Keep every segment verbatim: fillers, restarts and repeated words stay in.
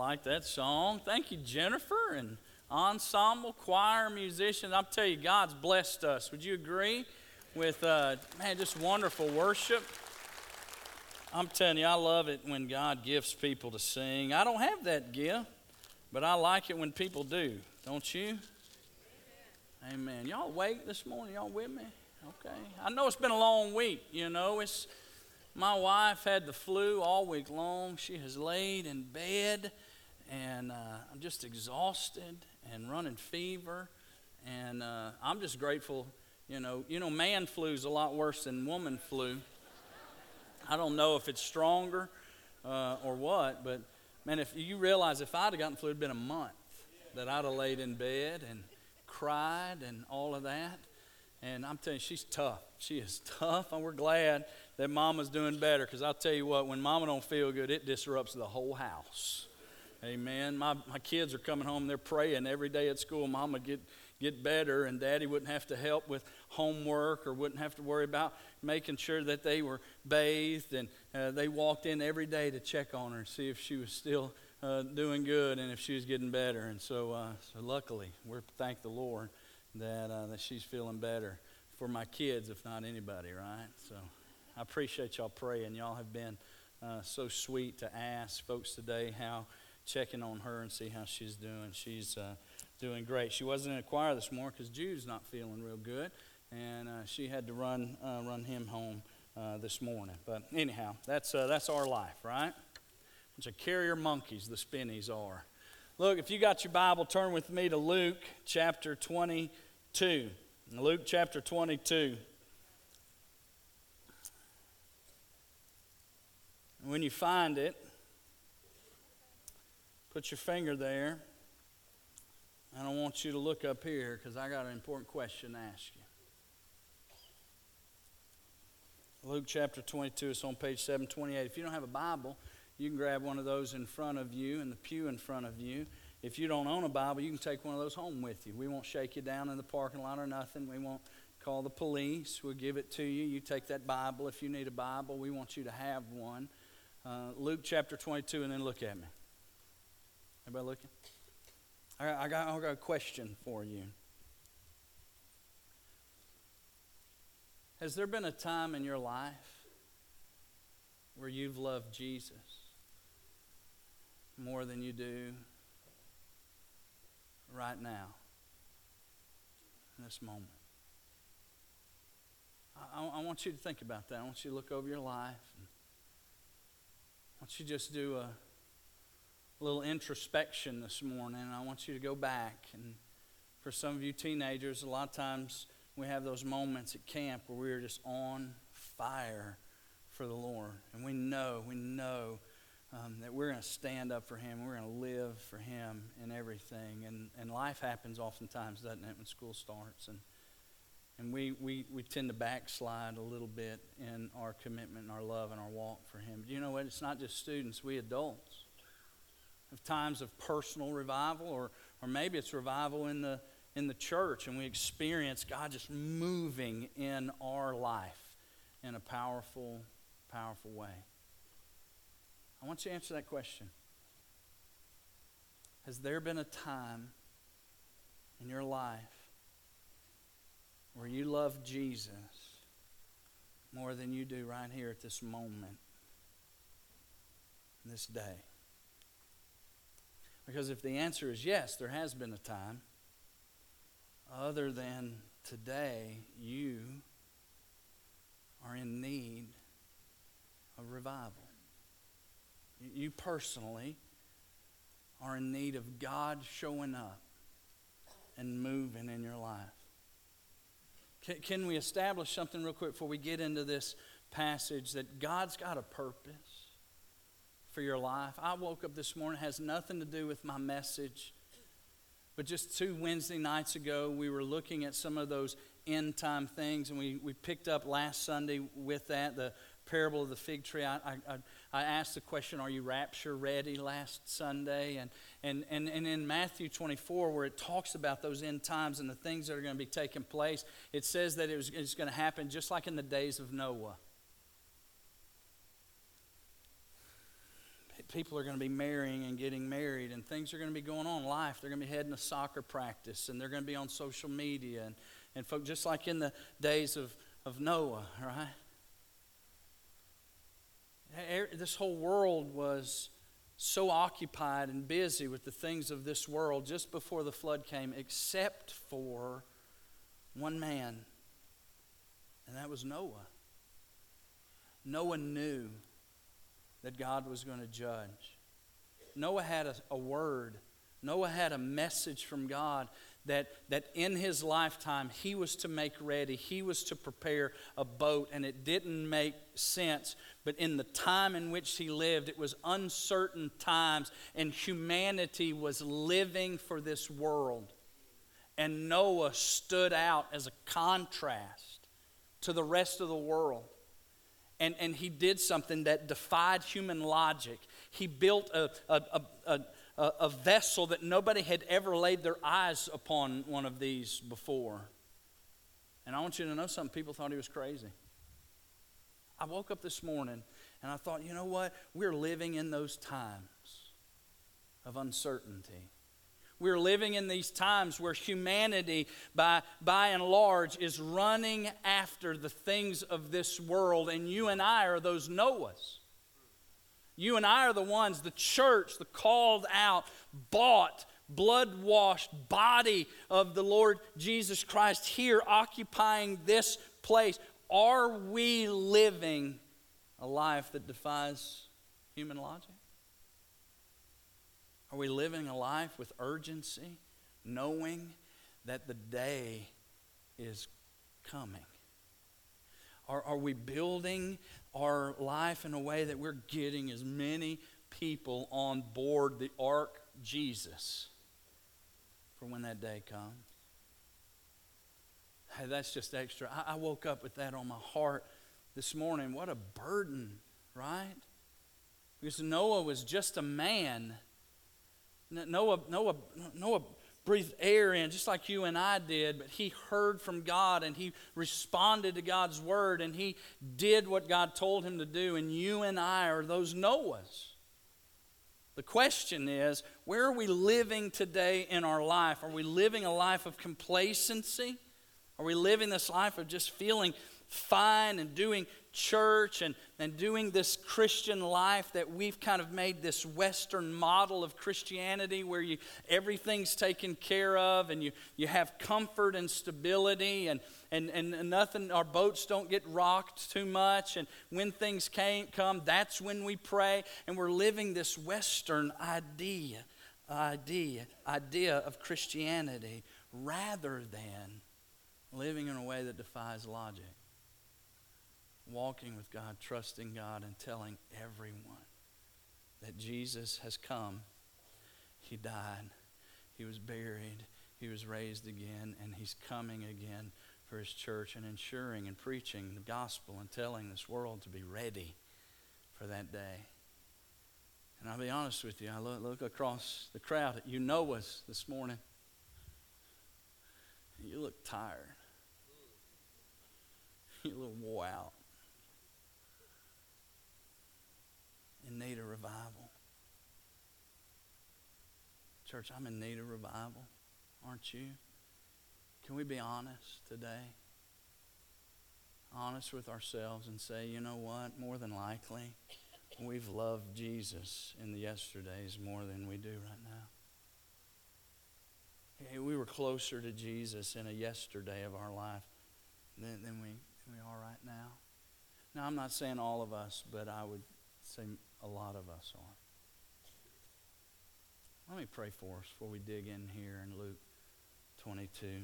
like that song. Thank you, Jennifer, and ensemble, choir, musicians. I'll tell you, God's blessed us. Would you agree with, uh, man, just wonderful worship? I'm telling you, I love it when God gifts people to sing. I don't have that gift, but I like it when people do. Don't you? Amen. Amen. Y'all awake this morning? Y'all with me? Okay. I know it's been a long week, you know. It's my wife had the flu all week long. She has laid in bed, and uh, I'm just exhausted and running fever. And uh, I'm just grateful, you know. You know, man flu is a lot worse than woman flu. I don't know if it's stronger uh, or what, but, man, if you realize if I'd have gotten flu, it would have been a month that I'd have laid in bed and cried and all of that. And I'm telling you, she's tough. She is tough, and we're glad that Mama's doing better, because I'll tell you what, when Mama don't feel good, it disrupts the whole house. Amen. My my kids are coming home, they're praying every day at school, Mama get, get better, and Daddy wouldn't have to help with homework or wouldn't have to worry about making sure that they were bathed. And uh, they walked in every day to check on her and see if she was still uh, doing good and if she was getting better. And so, uh, so luckily, we're thank the Lord that uh, that she's feeling better for my kids, if not anybody, right? So I appreciate y'all praying. Y'all have been uh, so sweet to ask folks today how, checking on her and see how she's doing. She's uh, doing great. She wasn't in a choir this morning because Jude's not feeling real good, and uh, she had to run uh, run him home uh, this morning. But anyhow, that's uh, that's our life, right? Bunch of carrier monkeys, the spinnies are. Look, if you got your Bible, turn with me to Luke chapter twenty-two. Luke chapter twenty-two. When you find it, put your finger there. And I want you to look up here because I got an important question to ask you. Luke chapter twenty-two, it's on page seven twenty-eight. If you don't have a Bible, you can grab one of those in front of you, in the pew in front of you. If you don't own a Bible, you can take one of those home with you. We won't shake you down in the parking lot or nothing. We won't call the police. We'll give it to you. You take that Bible. If you need a Bible, we want you to have one. Uh, Luke chapter twenty-two, and then look at me. Everybody looking? I got, I got, I got a question for you. Has there been a time in your life where you've loved Jesus more than you do right now, in this moment? I, I want you to think about that. I want you to look over your life. And I want you to just do a little introspection this morning. I want you to go back. And for some of you teenagers, a lot of times we have those moments at camp where we're just on fire for the Lord. And we know, we know um, that we're going to stand up for Him. We're going to live for Him in everything. And and life happens oftentimes, doesn't it, when school starts. And and we, we, we tend to backslide a little bit in our commitment and our love and our walk for Him. But you know what? It's not just students. We adults have times of personal revival, or or maybe it's revival in the in the church, and we experience God just moving in our life in a powerful, powerful way. I want you to answer that question. Has there been a time in your life where you love Jesus more than you do right here at this moment, this day? Because if the answer is yes, there has been a time, other than today, you are in need of revival. You personally are in need of God showing up and moving in your life. Can, can we establish something real quick before we get into this passage, that God's got a purpose for your life? I woke up this morning, it has nothing to do with my message, but just two Wednesday nights ago, we were looking at some of those end time things, and we, we picked up last Sunday with that, the parable of the fig tree. I, I, I asked the question, are you rapture ready, last Sunday? And, and, and, and in Matthew twenty-four, where it talks about those end times and the things that are going to be taking place, it says that it was, it's going to happen just like in the days of Noah. people are going to be marrying and getting married, and things are going to be going on in life. They're going to be heading to soccer practice, and they're going to be on social media, and, and folk, just like in the days of, of Noah, right? This whole world was so occupied and busy with the things of this world just before the flood came, except for one man, and that was Noah. Noah knew that God was going to judge. Noah had a, a word. Noah had a message from God that, that in his lifetime he was to make ready. He was to prepare a boat, and it didn't make sense. But in the time in which he lived, it was uncertain times, and humanity was living for this world. And Noah stood out as a contrast to the rest of the world. And, and he did something that defied human logic. He built a, a, a, a, a vessel that nobody had ever laid their eyes upon one of these before. And I want you to know something. People thought he was crazy. I woke up this morning and I thought, you know what? We're living in those times of uncertainty. We're living in these times where humanity, by, by and large, is running after the things of this world. And you and I are those Noahs. You and I are the ones, the church, the called out, bought, blood-washed body of the Lord Jesus Christ here occupying this place. Are we living a life that defies human logic? Are we living a life with urgency, knowing that the day is coming? Are, are we building our life in a way that we're getting as many people on board the ark Jesus for when that day comes? Hey, that's just extra. I, I woke up with that on my heart this morning. What a burden, right? Because Noah was just a man. Noah, Noah, Noah breathed air in just like you and I did, but he heard from God and he responded to God's word and he did what God told him to do. And you and I are those Noahs. The question is, where are we living today in our life? Are we living a life of complacency? Are we living this life of just feeling fine and doing church and, and doing this Christian life that we've kind of made this Western model of Christianity where you everything's taken care of and you, you have comfort and stability and, and, and nothing, our boats don't get rocked too much, and when things came, come, that's when we pray, and we're living this Western idea, idea, idea of Christianity rather than living in a way that defies logic. Walking with God, trusting God, and telling everyone that Jesus has come. He died. He was buried. He was raised again. And he's coming again for his church and ensuring and preaching the gospel and telling this world to be ready for that day. And I'll be honest with you. I look, look across the crowd at you Noahs this morning. You look tired. You look wore out. In need of revival. Church, I'm in need of revival. Aren't you? Can we be honest today? Honest with ourselves and say, you know what? More than likely, we've loved Jesus in the yesterdays more than we do right now. Hey, we were closer to Jesus in a yesterday of our life than, than, we, than we are right now. Now, I'm not saying all of us, but I would say a lot of us are. Let me pray for us before we dig in here in Luke twenty-two.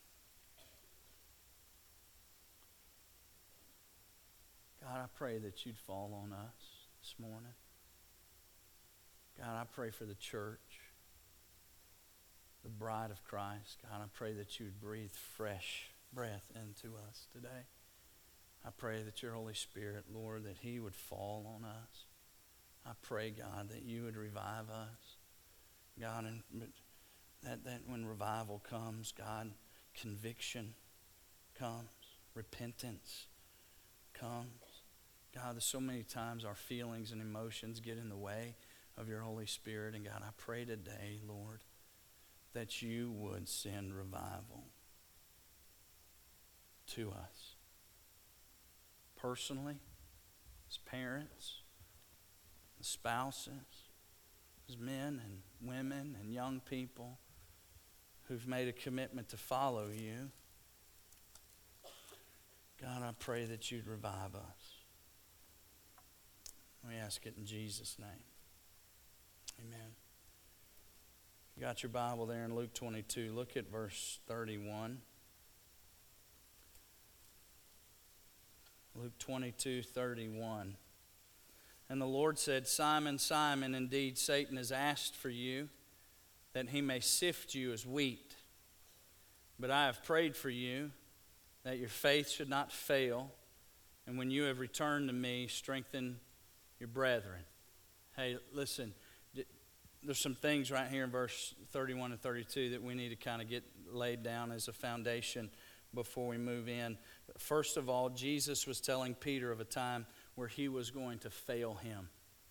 God, I pray that you'd fall on us this morning. God, I pray for the church, the bride of Christ. God, I pray that you'd breathe fresh breath into us today. I pray that your Holy Spirit, Lord, that he would fall on us. I pray, God, that you would revive us. God, and that, that when revival comes, God, conviction comes, repentance comes. God, there's so many times our feelings and emotions get in the way of your Holy Spirit. And God, I pray today, Lord, that you would send revival to us. Personally, as parents, as spouses, as men and women and young people who've made a commitment to follow you. God, I pray that you'd revive us. We ask it in Jesus' name. Amen. You got your Bible there in Luke twenty-two. Look at verse thirty-one. Luke twenty-two, thirty-one. And the Lord said, Simon, Simon, indeed Satan has asked for you, that he may sift you as wheat. But I have prayed for you, that your faith should not fail. And when you have returned to me, strengthen your brethren. Hey, listen, there's some things right here in verse thirty-one and thirty-two that we need to kind of get laid down as a foundation before we move in. First of all, Jesus was telling Peter of a time where he was going to fail him.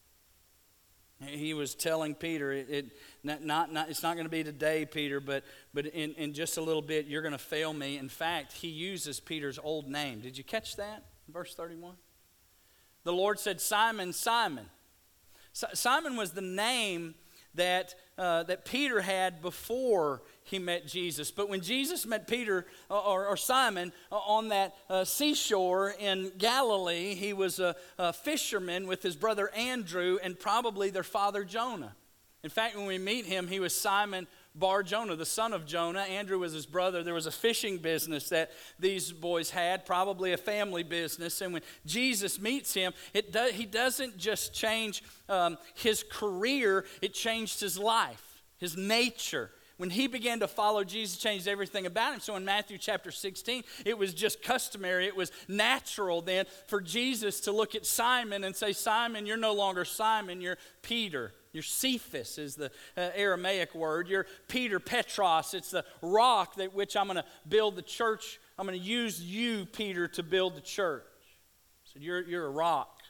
He was telling Peter, it, it not, not, not, it's not going to be today, Peter, but, but in, in just a little bit, you're going to fail me. In fact, he uses Peter's old name. Did you catch that? Verse thirty-one. The Lord said, Simon, Simon. Si- Simon was the name that uh, that Peter had before he met Jesus. But when Jesus met Peter uh, or, or Simon uh, on that uh, seashore in Galilee, he was a, a fisherman with his brother Andrew and probably their father Jonah. In fact, when we meet him, he was Simon Bar-Jonah, the son of Jonah. Andrew was his brother. There was a fishing business that these boys had, probably a family business. And when Jesus meets him, it do, he doesn't just change um, his career, it changed his life, his nature. When he began to follow Jesus, changed everything about him. So in Matthew chapter sixteen, it was just customary, it was natural then for Jesus to look at Simon and say, Simon, you're no longer Simon, you're Peter. You're Cephas is the uh, Aramaic word. You're Peter, Petros. It's the rock that which I'm going to build the church. I'm going to use you, Peter, to build the church. So you're, you're a rock.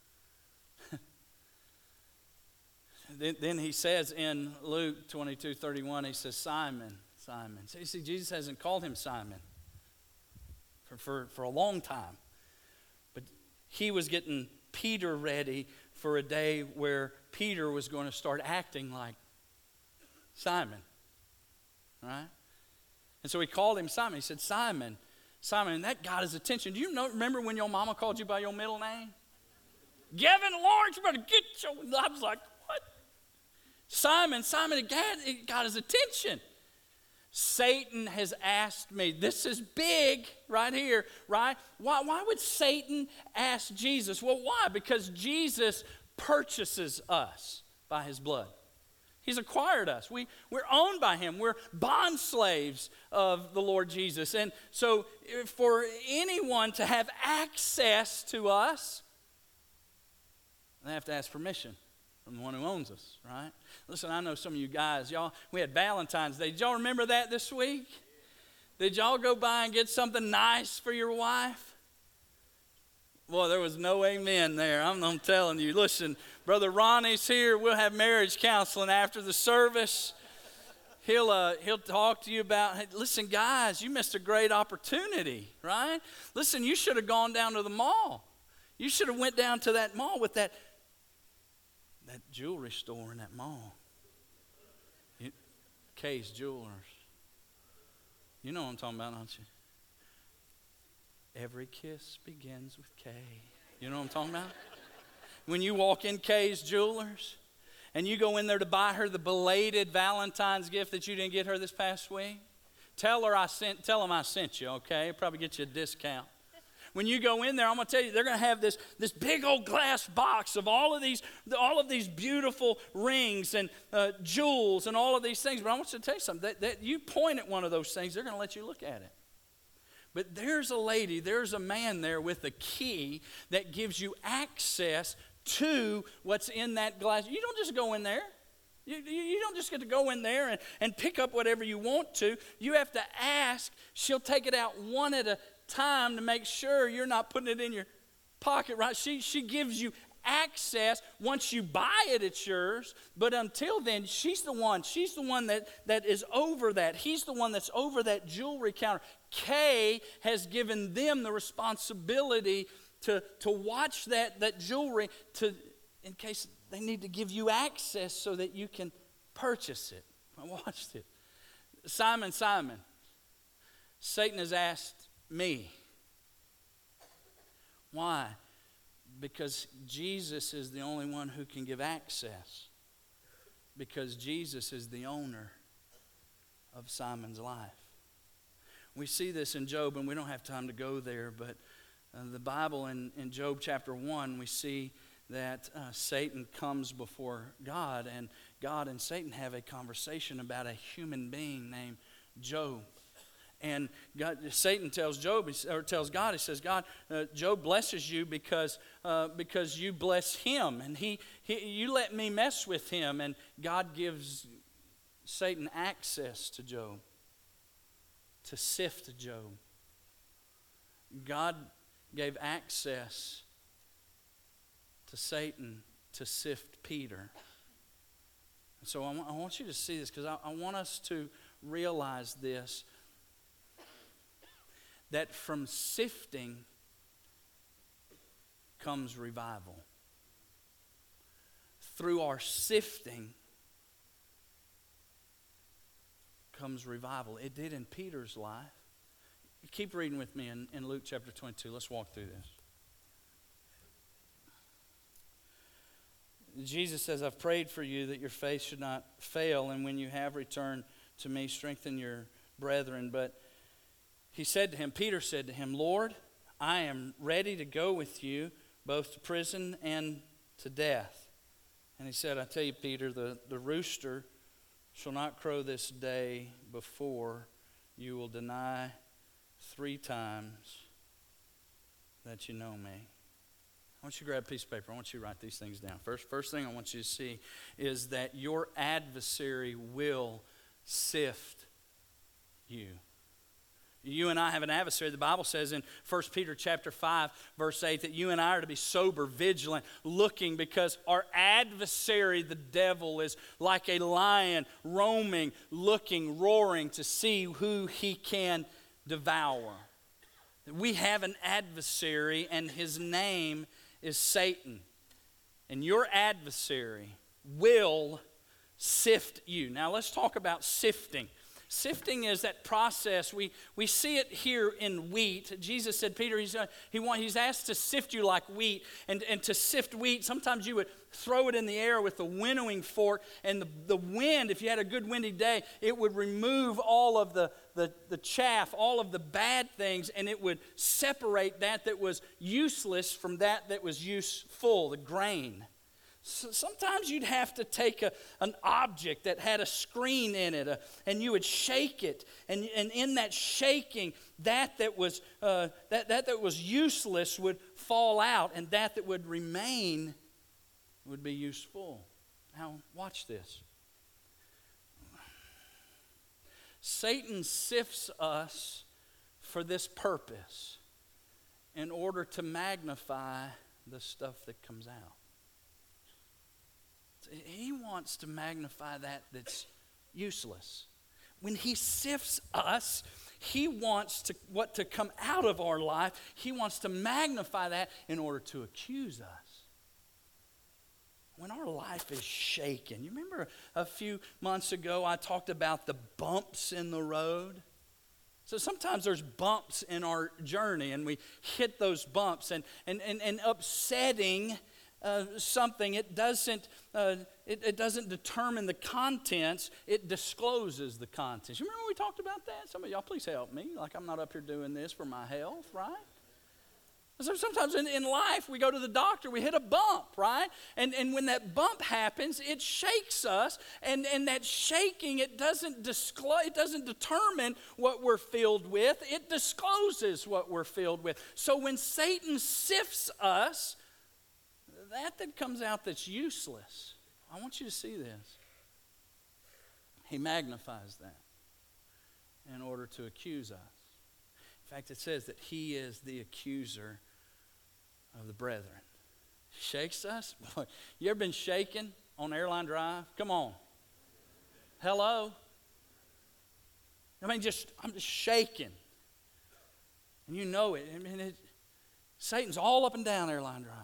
then, then he says in Luke twenty-two, thirty-one, he says, Simon, Simon. So you see, Jesus hasn't called him Simon for, for, for a long time. But he was getting Peter ready for a day where Peter was going to start acting like Simon, right? And so he called him Simon. He said, Simon, Simon, and that got his attention. Do you know, remember when your mama called you by your middle name? Gavin Lawrence, you better get your, I was like, what? Simon, Simon, it got, it got his attention. Satan has asked me, this is big right here, right? Why, why would Satan ask Jesus? Well, why? Because Jesus purchases us by his blood. He's acquired us. We, we're owned by him. We're bond slaves of the Lord Jesus. And so for anyone to have access to us, they have to ask permission from the one who owns us, right? Listen, I know some of you guys, y'all, we had Valentine's Day. Did y'all remember that this week? Did y'all go by and get something nice for your wife? Boy, there was no amen there. I'm, I'm telling you. Listen, Brother Ronnie's here. We'll have marriage counseling after the service. He'll uh, he'll talk to you about, hey, listen, guys, you missed a great opportunity, right? Listen, you should have gone down to the mall. You should have went down to that mall with that, that jewelry store in that mall. You, Kay's Jewelers. You know what I'm talking about, don't you? Every kiss begins with K. You know what I'm talking about? When you walk in Kay's Jewelers and you go in there to buy her the belated Valentine's gift that you didn't get her this past week, tell her I sent, tell them I sent you, okay? It'll probably get you a discount. When you go in there, I'm going to tell you, they're going to have this, this big old glass box of all of these, all of these beautiful rings and uh, jewels and all of these things. But I want you to tell you something. That, that you point at one of those things, they're going to let you look at it. But there's a lady, there's a man there with a key that gives you access to what's in that glass. You don't just go in there. You, you, you don't just get to go in there and, and pick up whatever you want to. You have to ask. She'll take it out one at a time to make sure you're not putting it in your pocket, right? She, she gives you access. Once you buy it, it's yours. But until then, she's the one. She's the one that, that is over that. He's the one that's over that jewelry counter. Kay has given them the responsibility to, to watch that, that jewelry to, in case they need to give you access so that you can purchase it. I watched it. Simon, Simon, Satan has asked me. Why? Because Jesus is the only one who can give access. Because Jesus is the owner of Simon's life. We see this in Job, and we don't have time to go there, but uh, the Bible in, in Job chapter one, we see that uh, Satan comes before God, and God and Satan have a conversation about a human being named Job. And God, Satan tells Job, or tells God, he says, God, uh, Job blesses you because uh, because you bless him, and he, he you let me mess with him. And God gives Satan access to Job, to sift Job. God gave access to Satan to sift Peter. And so I want, I want you to see this, because I, I want us to realize this, that from sifting comes revival. Through our sifting comes revival. It did in Peter's life. Keep reading with me in, in Luke chapter twenty-two. Let's walk through this. Jesus says, I've prayed for you that your faith should not fail, and when you have returned to me, strengthen your brethren. But he said to him, Peter said to him, Lord, I am ready to go with you both to prison and to death. And he said, I tell you, Peter, the, the rooster shall not crow this day before you will deny three times that you know me. I want you to grab a piece of paper. I want you to write these things down. First, first thing I want you to see is that your adversary will sift you. You and I have an adversary. The Bible says in First Peter chapter five, verse eight, that you and I are to be sober, vigilant, looking, because our adversary, the devil, is like a lion roaming, looking, roaring to see who he can devour. We have an adversary, and his name is Satan. And your adversary will sift you. Now let's talk about sifting. Sifting is that process. We, we see it here in wheat. Jesus said, Peter, he's, uh, he want, he's asked to sift you like wheat. And, and to sift wheat, sometimes you would throw it in the air with the winnowing fork. And the, the wind, if you had a good windy day, it would remove all of the, the, the chaff, all of the bad things, and it would separate that that was useless from that that was useful, the grain. So sometimes you'd have to take a, an object that had a screen in it, uh, and you would shake it, and, and in that shaking, that that was uh, that, that that was useless would fall out, and that that would remain would be useful. Now, watch this. Satan sifts us for this purpose, in order to magnify the stuff that comes out. He wants to magnify that that's useless. When he sifts us, he wants to what to come out of our life. He wants to magnify that in order to accuse us. When our life is shaken, you remember a few months ago I talked about the bumps in the road? So sometimes there's bumps in our journey, and we hit those bumps, and and and, and upsetting Uh, something, it doesn't uh, it, it doesn't determine the contents, it discloses the contents. You remember we talked about that? Some of y'all, please help me. Like, I'm not up here doing this for my health, right? So sometimes in, in life, we go to the doctor, we hit a bump, right? And and when that bump happens, it shakes us, and, and that shaking, it doesn't disclose, it doesn't determine what we're filled with, it discloses what we're filled with. So when Satan sifts us, that that comes out that's useless, I want you to see this. He magnifies that in order to accuse us. In fact, it says that he is the accuser of the brethren. Shakes us. Boy, you ever been shaken on Airline Drive? Come on. Hello? I mean, just, I'm just shaking. And you know it. I mean, it, Satan's all up and down Airline Drive.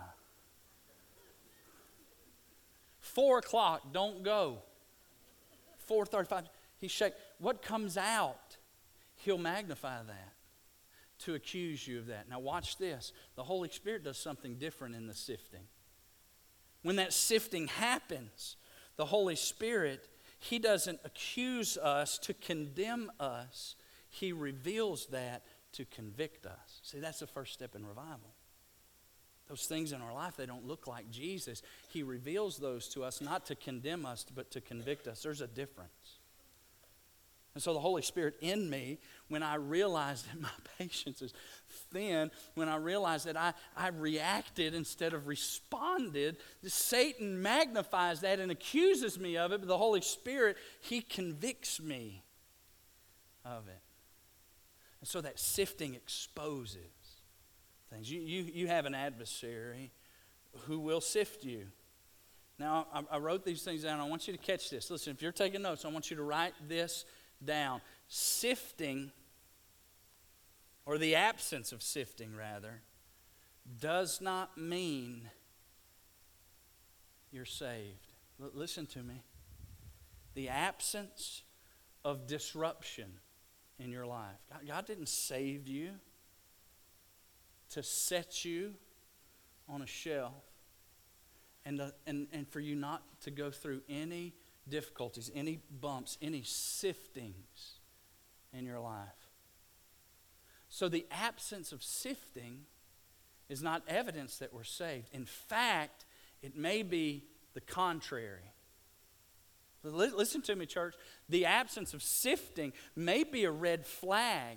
Four o'clock, don't go. four thirty-five, he shake. What comes out, he'll magnify that to accuse you of that. Now watch this. The Holy Spirit does something different in the sifting. When that sifting happens, the Holy Spirit, he doesn't accuse us to condemn us. He reveals that to convict us. See, that's the first step in revival. Those things in our life, they don't look like Jesus. He reveals those to us not to condemn us, but to convict us. There's a difference. And so the Holy Spirit in me, when I realized that my patience is thin, when I realized that I, I reacted instead of responded, Satan magnifies that and accuses me of it, but the Holy Spirit, he convicts me of it. And so that sifting exposes things. You, you, you have an adversary who will sift you. Now, I, I wrote these things down. I want you to catch this. Listen, if you're taking notes, I want you to write this down. Sifting, or the absence of sifting, rather, does not mean you're saved. L- listen to me. The absence of disruption in your life. God, God didn't save you to set you on a shelf and, uh, and, and for you not to go through any difficulties, any bumps, any siftings in your life. So the absence of sifting is not evidence that we're saved. In fact, it may be the contrary. Listen to me, church. The absence of sifting may be a red flag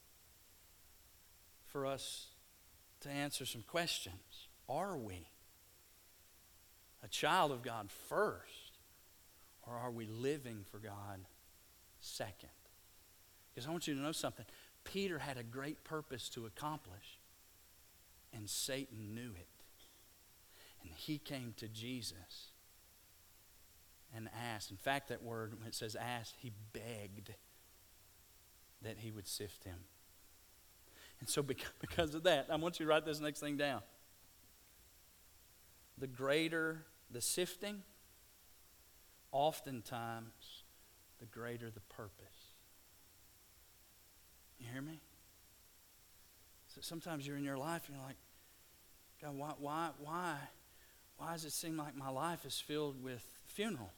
for us to answer some questions. Are we a child of God first, or are we living for God second? Because I want you to know something. Peter had a great purpose to accomplish, and Satan knew it. And he came to Jesus and asked. In fact, that word, when it says asked, he begged that he would sift him. And so because of that, I want you to write this next thing down. The greater the sifting, oftentimes the greater the purpose. You hear me? So sometimes you're in your life and you're like, God, why, why, why, why does it seem like my life is filled with funerals?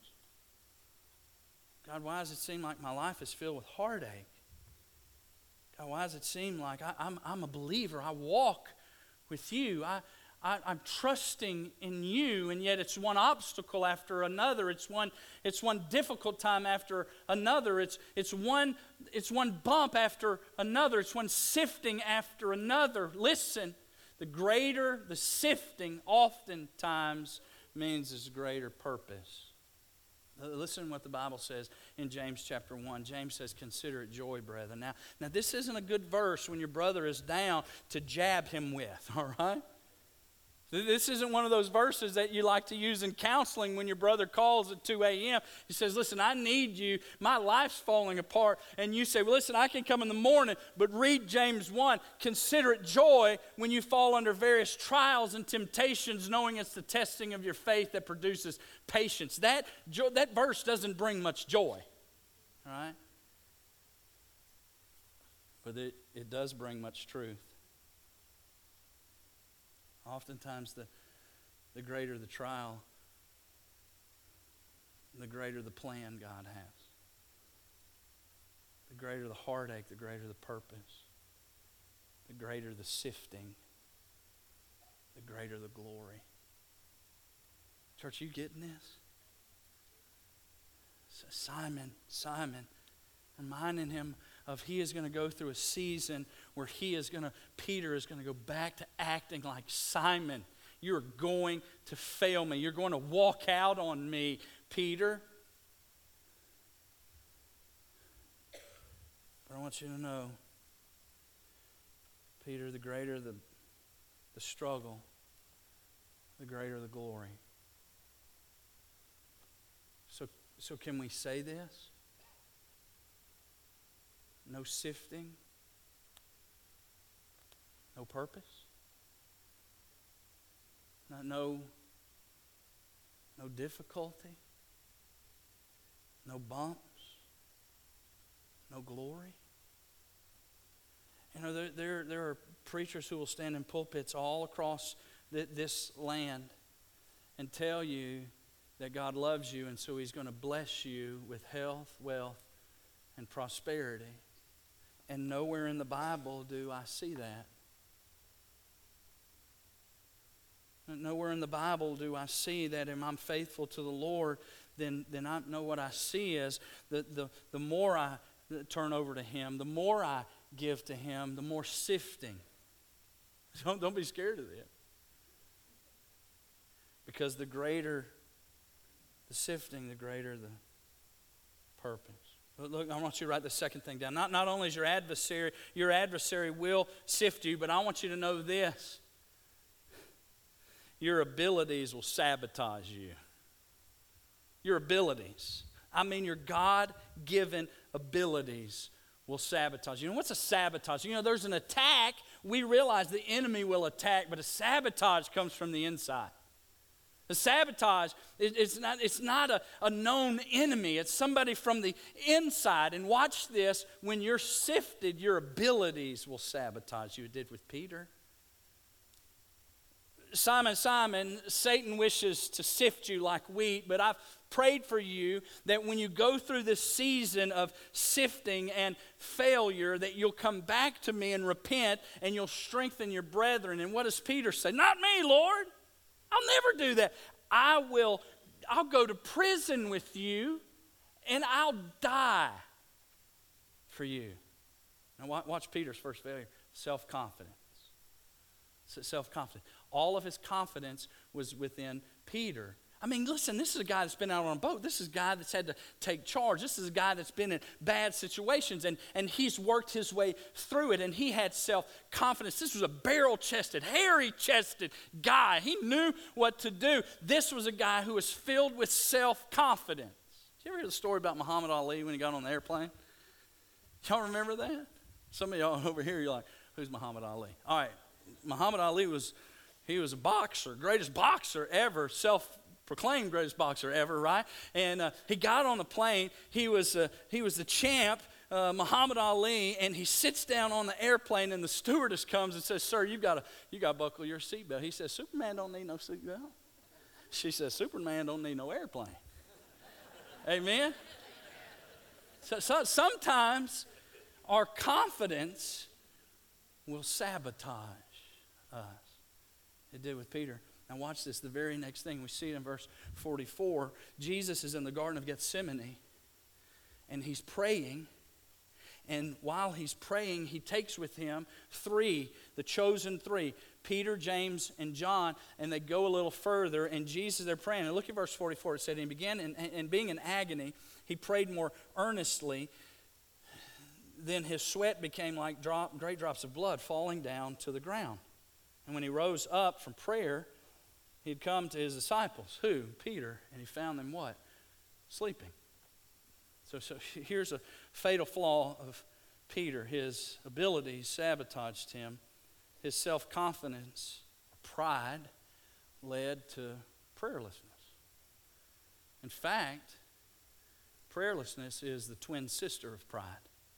God, why does it seem like my life is filled with heartache? God, why does it seem like I, I'm, I'm a believer? I walk with you. I, I, I'm trusting in you, and yet it's one obstacle after another. It's one, it's one difficult time after another. It's, it's, one, it's one bump after another. It's one sifting after another. Listen, the greater the sifting oftentimes means is greater purpose. Listen to what the Bible says in James chapter one. James says, consider it joy, brethren. Now, now this isn't a good verse when your brother is down to jab him with, all right? This isn't one of those verses that you like to use in counseling when your brother calls at two a.m. He says, listen, I need you. My life's falling apart. And you say, well, listen, I can come in the morning, but read James one. Consider it joy when you fall under various trials and temptations, knowing it's the testing of your faith that produces patience. That, jo- that verse doesn't bring much joy, all right? But it, it does bring much truth. Oftentimes, the, the greater the trial, the greater the plan God has. The greater the heartache, the greater the purpose. The greater the sifting, the greater the glory. Church, you getting this? Simon, Simon, reminding him of he is going to go through a season where he is going to, Peter is going to go back to acting like Simon. You're going to fail me. You're going to walk out on me, Peter. But I want you to know, Peter, the greater the, the struggle, the greater the glory. So, so can we say this? No sifting, no purpose, no, no, no difficulty, no bumps, no glory. You know, there, there, there are preachers who will stand in pulpits all across th- this land and tell you that God loves you, and so He's going to bless you with health, wealth, and prosperity. And nowhere in the Bible do I see that. Nowhere in the Bible do I see that if I'm faithful to the Lord, then, then I know what I see is that the, the more I turn over to Him, the more I give to Him, the more sifting. Don't, don't be scared of that. Because the greater the sifting, the greater the purpose. But look, I want you to write the second thing down. Not, not only is your adversary, your adversary will sift you, but I want you to know this. Your abilities will sabotage you. Your abilities. I mean your God-given abilities will sabotage you. You know what's a sabotage? You know, there's an attack. We realize the enemy will attack, but a sabotage comes from the inside. The sabotage, it, it's not, it's not a, a known enemy. It's somebody from the inside. And watch this. When you're sifted, your abilities will sabotage you. It did with Peter. Simon, Simon, Satan wishes to sift you like wheat, but I've prayed for you that when you go through this season of sifting and failure, that you'll come back to me and repent, and you'll strengthen your brethren. And what does Peter say? Not me, Lord. I'll never do that. I will, I'll go to prison with you, and I'll die for you. Now watch Peter's first failure. Self-confidence. Self-confidence. All of his confidence was within Peter. I mean, listen, this is a guy that's been out on a boat. This is a guy that's had to take charge. This is a guy that's been in bad situations, and, and he's worked his way through it, and he had self-confidence. This was a barrel-chested, hairy-chested guy. He knew what to do. This was a guy who was filled with self-confidence. Did you ever hear the story about Muhammad Ali when he got on the airplane? Y'all remember that? Some of y'all over here, you're like, who's Muhammad Ali? All right, Muhammad Ali was, he was a boxer, greatest boxer ever, self-proclaimed greatest boxer ever, right? And uh, he got on the plane. He was, uh, he was the champ, uh, Muhammad Ali, and he sits down on the airplane, and the stewardess comes and says, sir, you've got to you got to buckle your seatbelt. He says, Superman don't need no seatbelt. She says, Superman don't need no airplane. Amen? So, so sometimes our confidence will sabotage us. It did with Peter. Now watch this. The very next thing we see it in verse forty-four. Jesus is in the Garden of Gethsemane, and he's praying. And while he's praying, he takes with him three, the chosen three, Peter, James, and John, and they go a little further, and Jesus, they're praying. And look at verse forty-four. It said, and began, in, and being in agony, he prayed more earnestly. Then his sweat became like drop, great drops of blood falling down to the ground. And when he rose up from prayer, he'd come to his disciples. Who? Peter. And he found them what? Sleeping. So, so here's a fatal flaw of Peter. His abilities sabotaged him. His self-confidence, pride, led to prayerlessness. In fact, prayerlessness is the twin sister of pride.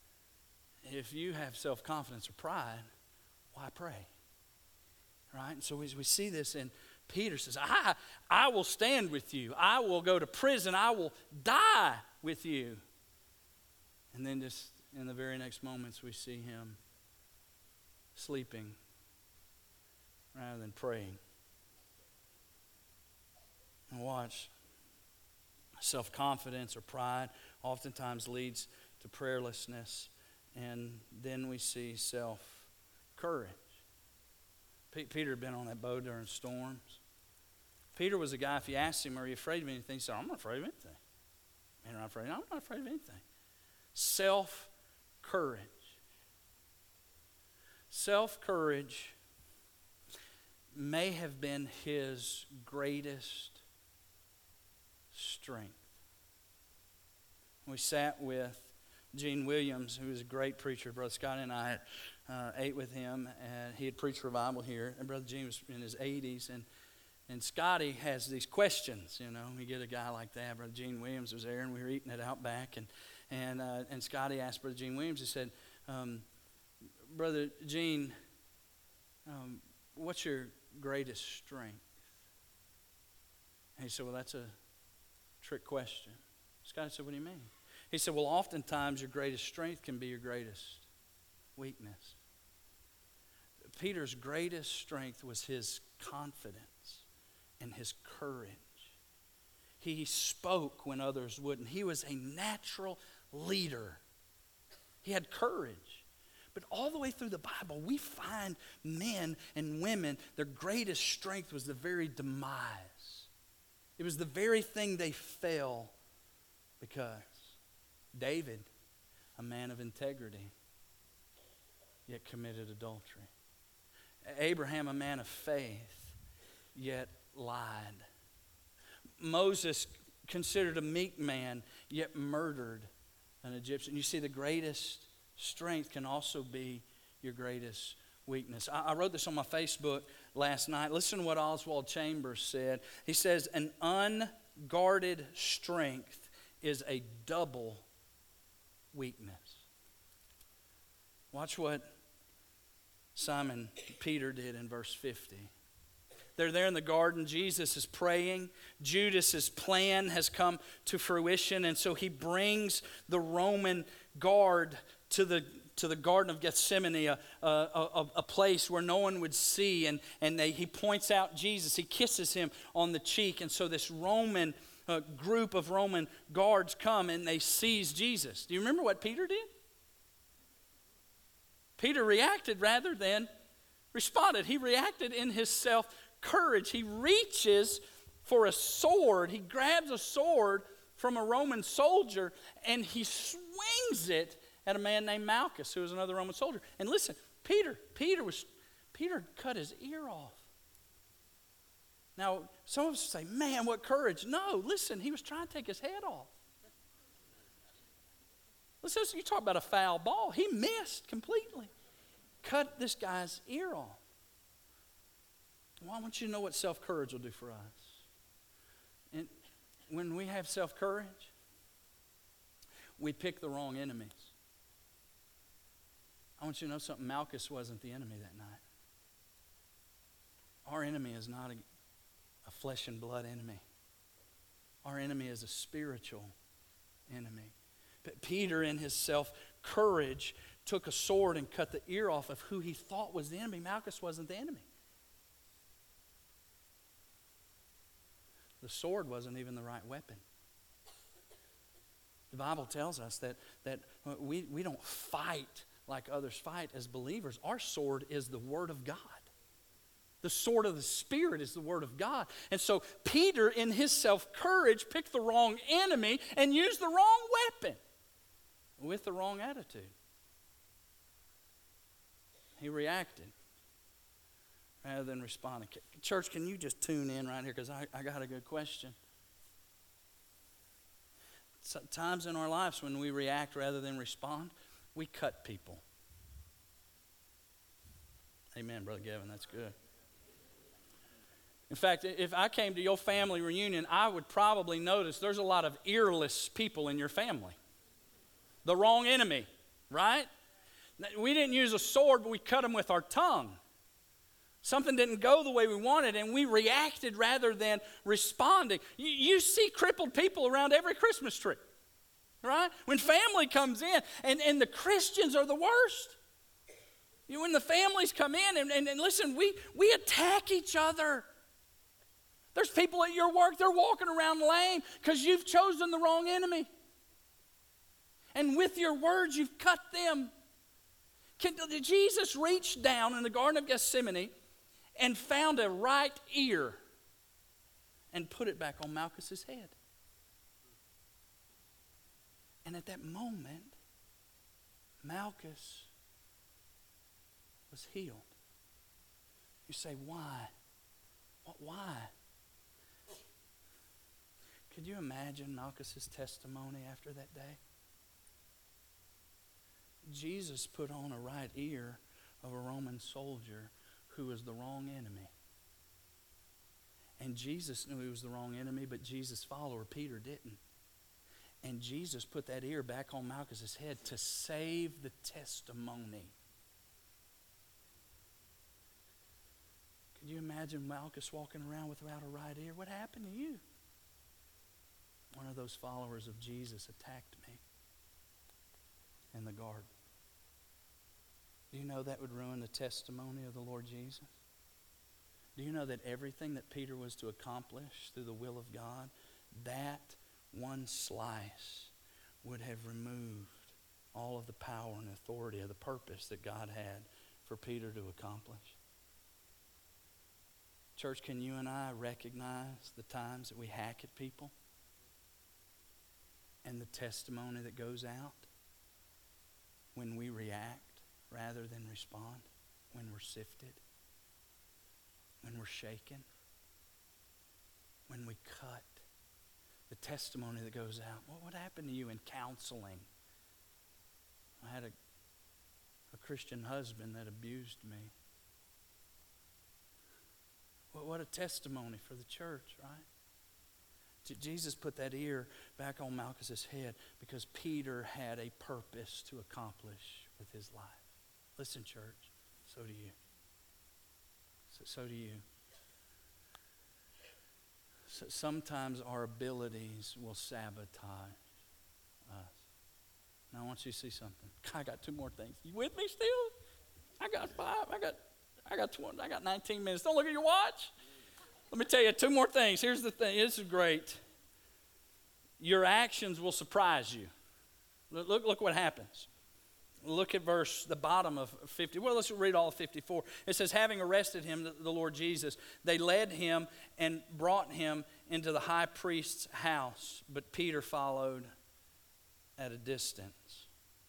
If you have self-confidence or pride, why pray? Right? And so we, we see this, and Peter says, I, I will stand with you. I will go to prison. I will die with you. And then just in the very next moments, we see him sleeping rather than praying. And watch, self-confidence or pride oftentimes leads to prayerlessness. And then we see self-courage. P- Peter had been on that boat during storms. Peter was a guy, if you asked him, are you afraid of anything? He said, I'm not afraid of anything. Man, I'm not afraid. I'm not afraid of anything. Self-courage. Self-courage may have been his greatest strength. We sat with Gene Williams, who was a great preacher. Brother Scott and I uh, ate with him, and he had preached revival here. And Brother Gene was in his eighties, and and Scotty has these questions. You know, we get a guy like that. Brother Gene Williams was there, and we were eating it out back, and and uh, and Scotty asked Brother Gene Williams. He said, um, "Brother Gene, um, what's your greatest strength?" And he said, "Well, that's a trick question." Scotty said, "What do you mean?" He said, "Well, oftentimes your greatest strength can be your greatest weakness." Peter's greatest strength was his confidence and his courage. He spoke when others wouldn't. He was a natural leader. He had courage. But all the way through the Bible, we find men and women, their greatest strength was the very demise. It was the very thing they fell because. David, a man of integrity, yet committed adultery. Abraham, a man of faith, yet lied. Moses, considered a meek man, yet murdered an Egyptian. You see, the greatest strength can also be your greatest weakness. I, I wrote this on my Facebook last night. Listen to what Oswald Chambers said. He says, an unguarded strength is a double weakness. Watch what Simon Peter did in verse fifty. They're there in the garden. Jesus is praying. Judas's plan has come to fruition, and so he brings the Roman guard to the to the Garden of Gethsemane, a, a, a, a place where no one would see, and, and they, he points out Jesus. He kisses him on the cheek, and so this Roman A group of Roman guards come and they seize Jesus. Do you remember what Peter did? Peter reacted rather than responded. He reacted in his self-courage. He reaches for a sword. He grabs a sword from a Roman soldier and he swings it at a man named Malchus, who was another Roman soldier. And listen, Peter, Peter was, Peter cut his ear off. Now, some of us say, man, what courage. No, listen, he was trying to take his head off. Listen, you talk about a foul ball. He missed completely. Cut this guy's ear off. Well, I want you to know what self-courage will do for us. And when we have self-courage, we pick the wrong enemies. I want you to know something. Malchus wasn't the enemy that night. Our enemy is not a A flesh and blood enemy. Our enemy is a spiritual enemy. But Peter, in his self-courage, took a sword and cut the ear off of who he thought was the enemy. Malchus wasn't the enemy. The sword wasn't even the right weapon. The Bible tells us that, that we, we don't fight like others fight as believers. Our sword is the Word of God. The sword of the Spirit is the Word of God. And so Peter, in his self-courage, picked the wrong enemy and used the wrong weapon with the wrong attitude. He reacted rather than responding. Church, can you just tune in right here because I, I got a good question. Times in our lives when we react rather than respond, we cut people. Amen, Brother Gavin, that's good. In fact, if I came to your family reunion, I would probably notice there's a lot of earless people in your family. The wrong enemy, right? We didn't use a sword, but we cut them with our tongue. Something didn't go the way we wanted, and we reacted rather than responding. You, you see crippled people around every Christmas tree, right? When family comes in, and, and the Christians are the worst. You know, when the families come in, and, and, and listen, we, we attack each other. There's people at your work, they're walking around lame because you've chosen the wrong enemy. And with your words, you've cut them. Can, Jesus reached down in the Garden of Gethsemane and found a right ear and put it back on Malchus's head. And at that moment, Malchus was healed. You say, why? Why? Could you imagine Malchus's testimony after that day? Jesus put on a right ear of a Roman soldier who was the wrong enemy. And Jesus knew he was the wrong enemy, but Jesus' follower, Peter, didn't. And Jesus put that ear back on Malchus's head to save the testimony. Could you imagine Malchus walking around without a right ear? What happened to you? One of those followers of Jesus attacked me in the garden. Do you know that would ruin the testimony of the Lord Jesus? Do you know that everything that Peter was to accomplish through the will of God, that one slice would have removed all of the power and authority of the purpose that God had for Peter to accomplish? Church, can you and I recognize the times that we hack at people and the testimony that goes out when we react rather than respond, when we're sifted, when we're shaken, when we cut? The testimony that goes out. Well, what happened to you in counseling? I had a, a Christian husband that abused me. Well, what a testimony for the church, right? Jesus put that ear back on Malchus's head because Peter had a purpose to accomplish with his life. Listen, church, so do you. So, so do you. So sometimes our abilities will sabotage us. Now I want you to see something. I got two more things. You with me still? I got five. I got I got twenty. I got nineteen minutes. Don't look at your watch. Let me tell you two more things. Here's the thing. This is great. Your actions will surprise you. Look, look, look what happens. Look at verse, the bottom of fifty. Well, let's read all of fifty-four. It says, having arrested him, the, the Lord Jesus, they led him and brought him into the high priest's house. But Peter followed at a distance.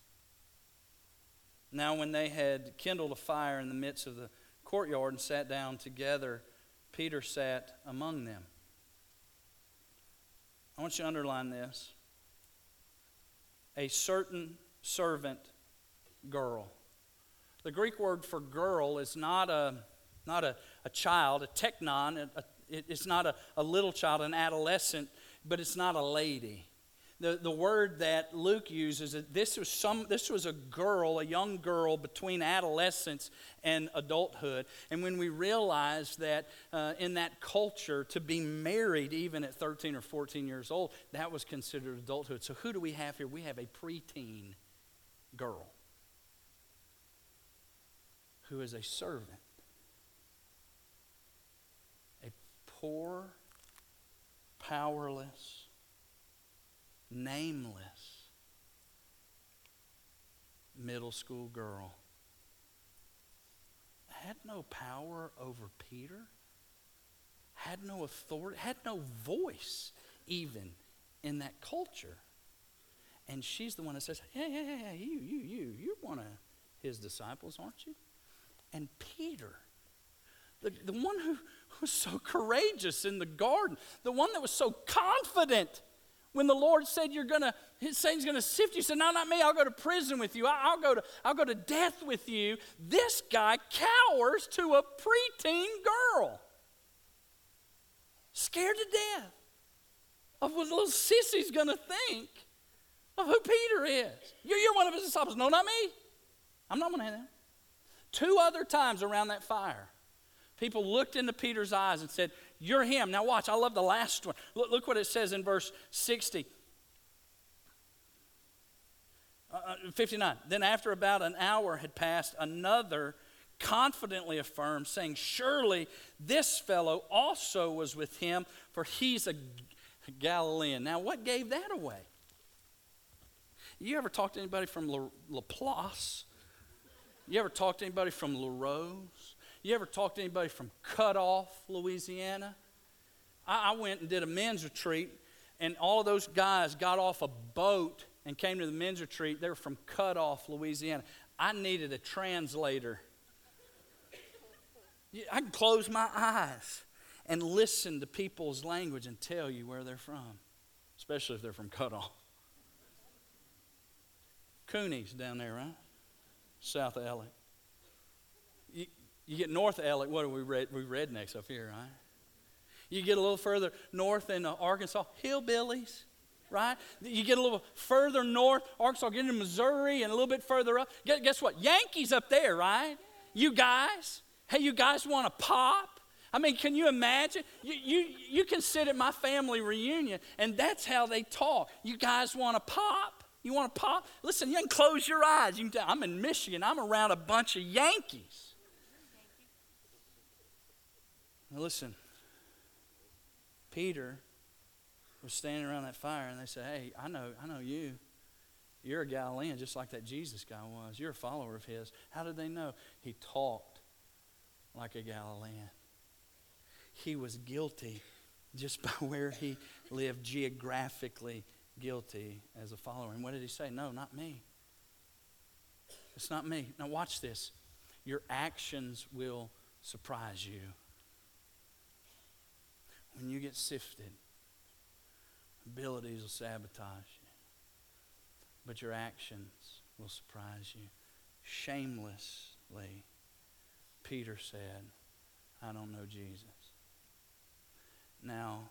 Now when they had kindled a fire in the midst of the courtyard and sat down together, Peter sat among them. I want you to underline this. A certain servant girl. The Greek word for girl is not a not a, a child, a teknon. A, a, it's not a, a little child, an adolescent, but it's not a lady. The, the word that Luke uses, that this was some this was a girl, a young girl between adolescence and adulthood. And when we realize that uh, in that culture, to be married even at thirteen or fourteen years old, that was considered adulthood. So who do we have here? We have a preteen girl who is a servant, a poor, powerless, nameless middle school girl. Had no power over Peter, had no authority, had no voice even in that culture. And she's the one that says, hey, hey, hey, hey, you, you, you, you're one of his disciples, aren't you? And Peter, the, the one who was so courageous in the garden, the one that was so confident when the Lord said you're gonna, his Satan's gonna sift you, he said, no, not me, I'll go to prison with you, I'll go to, I'll go to death with you. This guy cowers to a preteen girl, scared to death of what little sissy's gonna think of who Peter is. You're, you're one of his disciples. No, not me. I'm not gonna have that. Two other times around that fire, people looked into Peter's eyes and said, you're him. Now watch, I love the last one. Look, look what it says in verse sixty. Uh, fifty-nine. Then after about an hour had passed, another confidently affirmed, saying, surely this fellow also was with him, for he's a Galilean. Now what gave that away? You ever talk to anybody from La, Laplace? You ever talk to anybody from La Rose? You ever talk to anybody from Cut Off, Louisiana? I, I went and did a men's retreat, and all of those guys got off a boat and came to the men's retreat. They were from Cut Off, Louisiana. I needed a translator. I could close my eyes and listen to people's language and tell you where they're from, especially if they're from Cutoff. Cooney's down there, right? South of Ellick. You, you get north of Ellick, what are we, red, we rednecks up here, right? You get a little further north in uh, Arkansas, hillbillies, right? You get a little further north, Arkansas, get into Missouri, and a little bit further up. Guess what? Yankees up there, right? You guys, hey, you guys want to pop? I mean, can you imagine? You, you, you can sit at my family reunion, and that's how they talk. You guys want to pop? You want to pop? Listen, you can close your eyes. You can tell, I'm in Michigan. I'm around a bunch of Yankees. Now listen, Peter was standing around that fire, and they said, hey, I know, I know you. You're a Galilean just like that Jesus guy was. You're a follower of his. How did they know? He talked like a Galilean. He was guilty just by where he lived, geographically guilty as a follower. And what did he say? No, not me. It's not me. Now watch this. Your actions will surprise you. When you get sifted, abilities will sabotage you. But your actions will surprise you. Shamelessly, Peter said, I don't know Jesus. Now,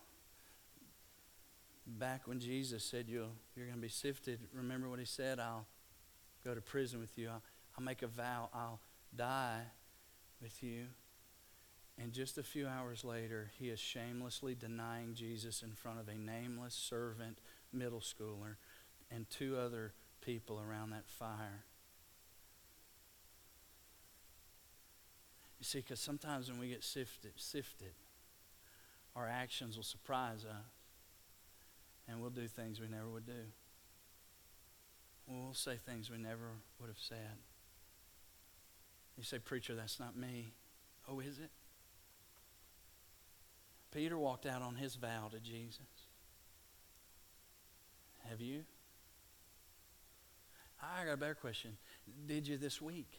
back when Jesus said you'll, you're going to be sifted, remember what he said? I'll go to prison with you. I'll, I'll make a vow. I'll die with you. And just a few hours later, he is shamelessly denying Jesus in front of a nameless servant middle schooler and two other people around that fire. You see, because sometimes when we get sifted, sifted, our actions will surprise us, and we'll do things we never would do. We'll say things we never would have said. You say, preacher, that's not me. Oh, is it? Peter walked out on his vow to Jesus. Have you? I got a better question. Did you this week?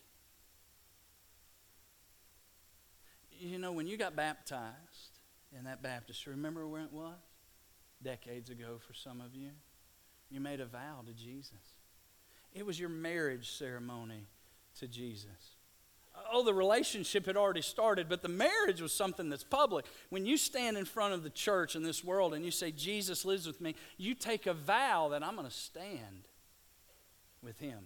You know, when you got baptized in that baptistry, remember where it was? Decades ago for some of you. You made a vow to Jesus. It was your marriage ceremony to Jesus. Oh, the relationship had already started, but the marriage was something that's public. When you stand in front of the church in this world and you say, Jesus lives with me, you take a vow that I'm going to stand with him.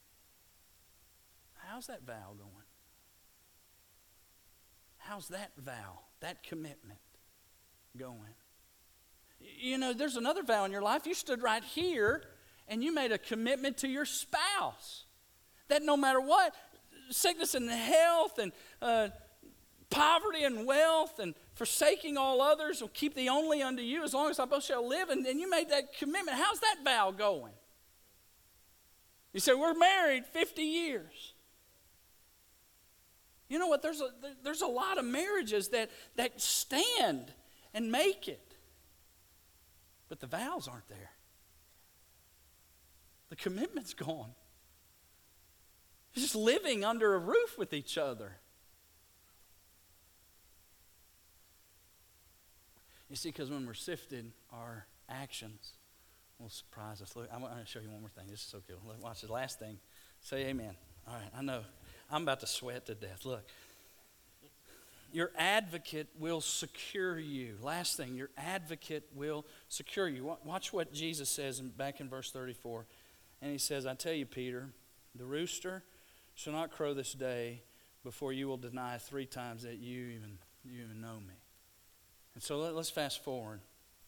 How's that vow going? How's that vow, that commitment going? You know, there's another vow in your life. You stood right here and you made a commitment to your spouse that no matter what, sickness and health and uh, poverty and wealth and forsaking all others will keep thee only unto you as long as I both shall live. And, and you made that commitment. How's that vow going? You say, we're married fifty years. You know what? There's a, there's a lot of marriages that, that stand and make it. But the vows aren't there. The commitment's gone. Just living under a roof with each other. You see, because when we're sifted, our actions will surprise us. Look, I want to show you one more thing. This is so cool. Look, watch the last thing. Say amen. All right, I know. I'm about to sweat to death. Look. Your advocate will secure you. Last thing, your advocate will secure you. Watch what Jesus says back in verse thirty-four. And he says, I tell you, Peter, the rooster shall not crow this day before you will deny three times that you even, you even know me. And so let, let's fast forward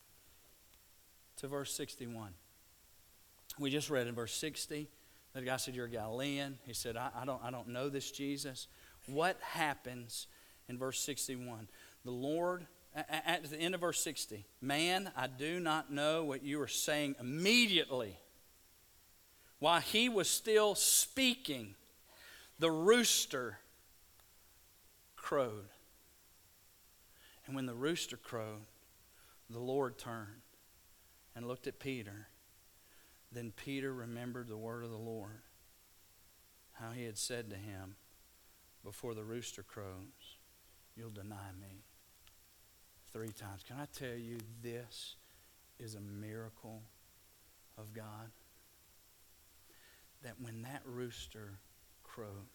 to verse sixty-one. We just read in verse sixty. The guy said, you're a Galilean. He said, I, I, don't, I don't know this Jesus. What happens in verse sixty-one? The Lord, at the end of verse sixty, man, I do not know what you are saying. Immediately, while he was still speaking, the rooster crowed. And when the rooster crowed, the Lord turned and looked at Peter. Then Peter remembered the word of the Lord, how he had said to him, before the rooster crows, you'll deny me three times. Can I tell you, this is a miracle of God? That when that rooster crowed,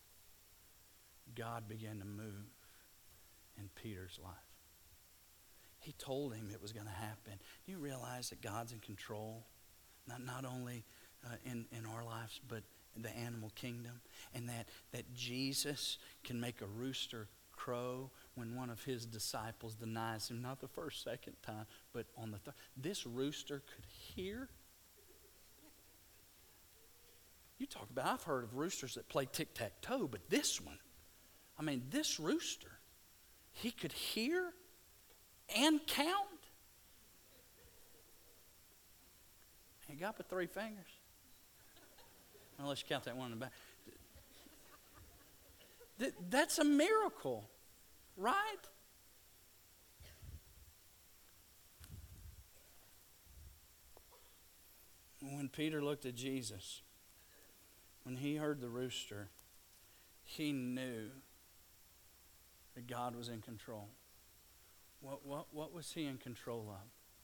God began to move in Peter's life. He told him it was going to happen. Do you realize that God's in control? Not, not only uh, in, in our lives, but in the animal kingdom. And that, that Jesus can make a rooster crow when one of his disciples denies him, not the first, second time, but on the third. This rooster could hear. You talk about, I've heard of roosters that play tic-tac-toe, but this one, I mean, this rooster, he could hear and count. He got but three fingers. Unless you count that one in the back. Th- that's a miracle, right? When Peter looked at Jesus, when he heard the rooster, he knew that God was in control. What, what, what was he in control of?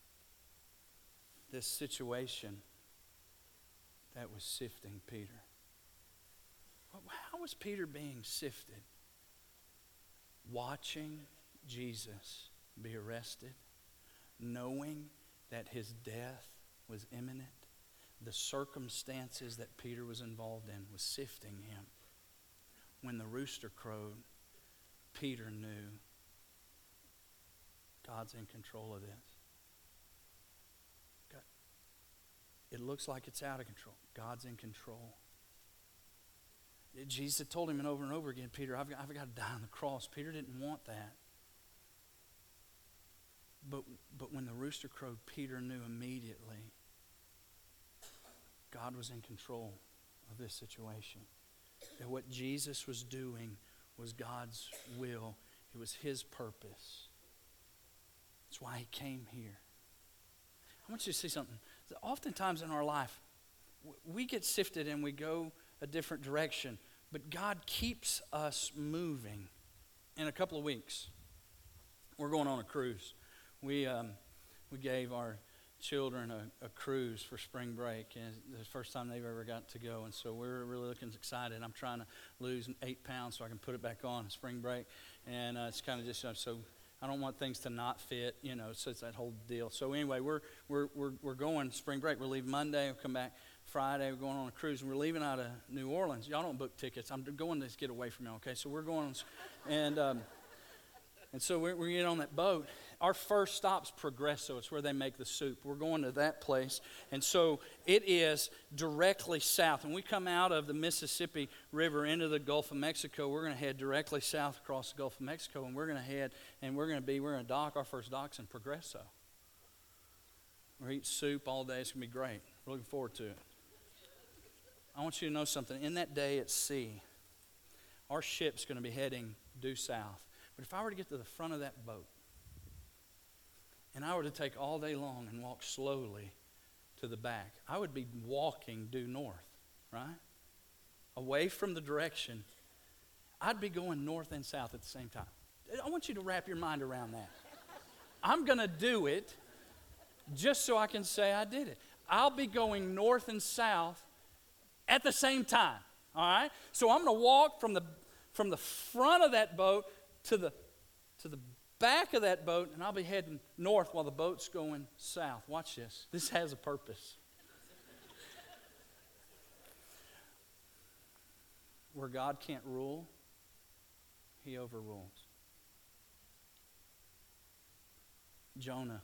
This situation that was sifting Peter. How was Peter being sifted? Watching Jesus be arrested, knowing that his death was imminent. The circumstances that Peter was involved in was sifting him. When the rooster crowed, Peter knew God's in control of this. God, it looks like it's out of control. God's in control. Jesus had told him and over and over again, Peter, I've got, I've got to die on the cross. Peter didn't want that. But, but when the rooster crowed, Peter knew immediately God was in control of this situation. That what Jesus was doing was God's will. It was his purpose. That's why he came here. I want you to see something. Oftentimes in our life, we get sifted and we go a different direction, but God keeps us moving. In a couple of weeks, we're going on a cruise. We um, we gave our children a, a cruise for spring break, and it's the first time they've ever got to go, and so we're really looking excited. I'm trying to lose eight pounds so I can put it back on spring break, and uh, it's kind of just uh, so I don't want things to not fit, you know. So it's that whole deal. So anyway, we're we're we're we're going spring break. We're leaving Monday. We'll come back Friday. We're going on a cruise, and we're leaving out of New Orleans. Y'all don't book tickets. I'm going to get away from you, okay? So we're going, on, and um, and so we're we're getting on that boat. Our first stop's Progresso. It's where they make the soup. We're going to that place. And so it is directly south. When we come out of the Mississippi River into the Gulf of Mexico, we're going to head directly south across the Gulf of Mexico. And we're going to head, and we're going to be, we're going to dock. Our first dock's in Progresso. We're eating soup all day. It's going to be great. We're looking forward to it. I want you to know something. In that day at sea, our ship's going to be heading due south. But if I were to get to the front of that boat, and I were to take all day long and walk slowly to the back, I would be walking due north, right? Away from the direction. I'd be going north and south at the same time. I want you to wrap your mind around that. I'm going to do it just so I can say I did it. I'll be going north and south at the same time, all right? So I'm going to walk from the from the front of that boat to the to the back of that boat, and I'll be heading north while the boat's going south. Watch this. This has a purpose. Where God can't rule, he overrules. Jonah.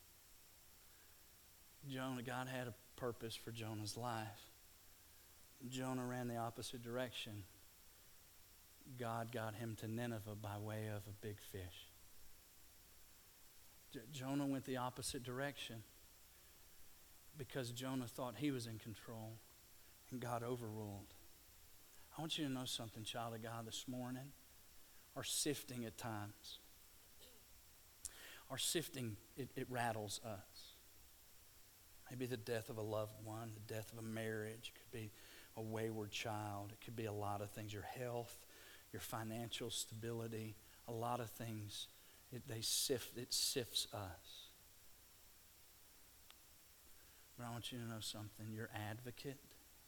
Jonah, God had a purpose for Jonah's life. Jonah ran the opposite direction. God got him to Nineveh by way of a big fish. Jonah went the opposite direction because Jonah thought he was in control and God overruled. I want you to know something, child of God, this morning. Our sifting at times, our sifting, it, it rattles us. Maybe the death of a loved one, the death of a marriage, it could be a wayward child. It could be a lot of things, your health, your financial stability, a lot of things It, they sift, it sifts us. But I want you to know something. Your advocate,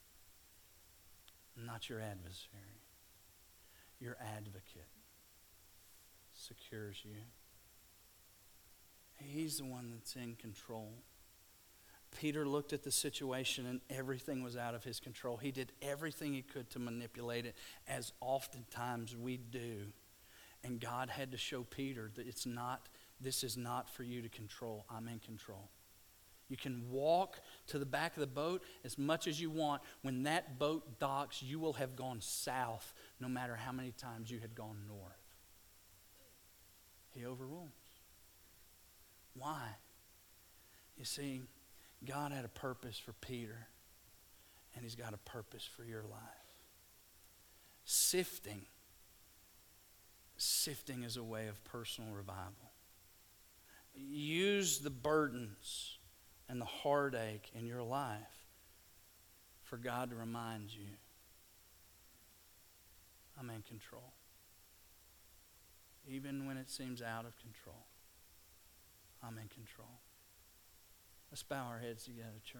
not your adversary. Your advocate secures you. He's the one that's in control. Peter looked at the situation and everything was out of his control. He did everything he could to manipulate it, as oftentimes we do. And God had to show Peter that it's not, this is not for you to control. I'm in control. You can walk to the back of the boat as much as you want. When that boat docks, you will have gone south no matter how many times you had gone north. He overrules. Why? You see, God had a purpose for Peter, and he's got a purpose for your life. Sifting. Sifting is a way of personal revival. Use the burdens and the heartache in your life for God to remind you, I'm in control. Even when it seems out of control, I'm in control. Let's bow our heads together, church.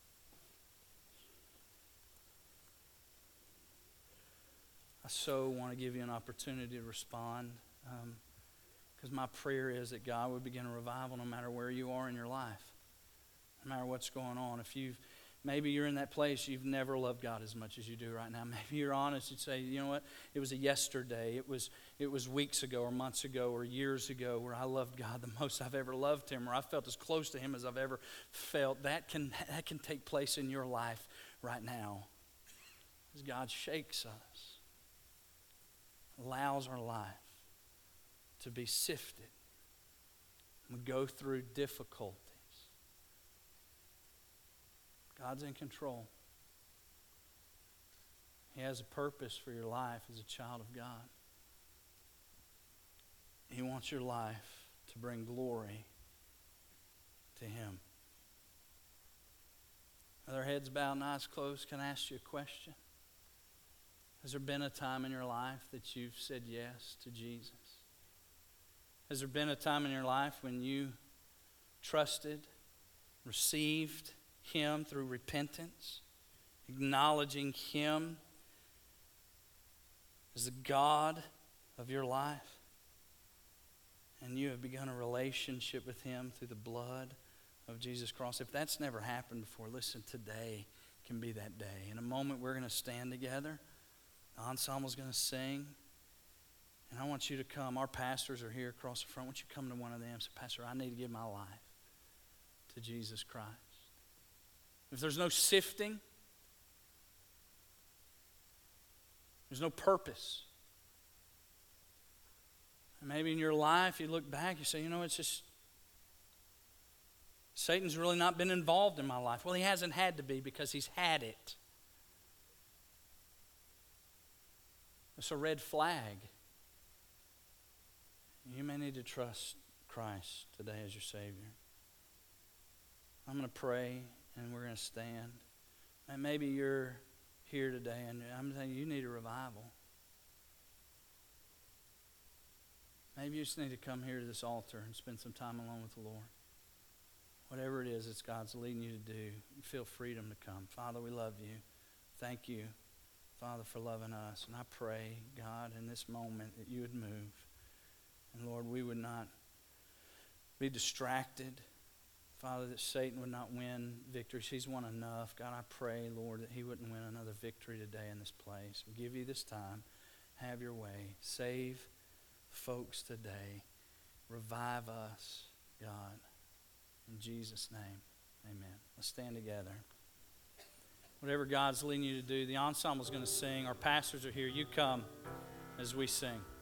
I so want to give you an opportunity to respond, because um, my prayer is that God would begin a revival no matter where you are in your life, no matter what's going on. If you've Maybe you're in that place, you've never loved God as much as you do right now. Maybe you're honest, you'd say, you know what, it was a yesterday, it was it was weeks ago or months ago or years ago where I loved God the most I've ever loved Him, or I felt as close to Him as I've ever felt. That can, that can take place in your life right now. As God shakes us, allows our life to be sifted. We go through difficulty. God's in control. He has a purpose for your life as a child of God. He wants your life to bring glory to Him. With our heads bowed and eyes closed, can I ask you a question? Has there been a time in your life that you've said yes to Jesus? Has there been a time in your life when you trusted, received Him through repentance, acknowledging Him as the God of your life, and you have begun a relationship with Him through the blood of Jesus Christ? If that's never happened before, listen, today can be that day. In a moment, we're going to stand together. The ensemble is going to sing, and I want you to come. Our pastors are here across the front. I want you to come to one of them and say, Pastor, I need to give my life to Jesus Christ. If there's no sifting, there's no purpose. And maybe in your life you look back, you say, you know, it's just, Satan's really not been involved in my life. Well, he hasn't had to be, because he's had it. It's a red flag. You may need to trust Christ today as your Savior. I'm going to pray, and we're going to stand. And maybe you're here today, and I'm saying you need a revival. Maybe you just need to come here to this altar and spend some time alone with the Lord. Whatever it is that God's leading you to do, you feel freedom to come. Father, we love you. Thank you, Father, for loving us. And I pray, God, in this moment that you would move. And Lord, we would not be distracted. Father, that Satan would not win victories. He's won enough. God, I pray, Lord, that he wouldn't win another victory today in this place. We give you this time. Have your way. Save folks today. Revive us, God. In Jesus' name, amen. Let's stand together. Whatever God's leading you to do, the ensemble is going to sing. Our pastors are here. You come as we sing.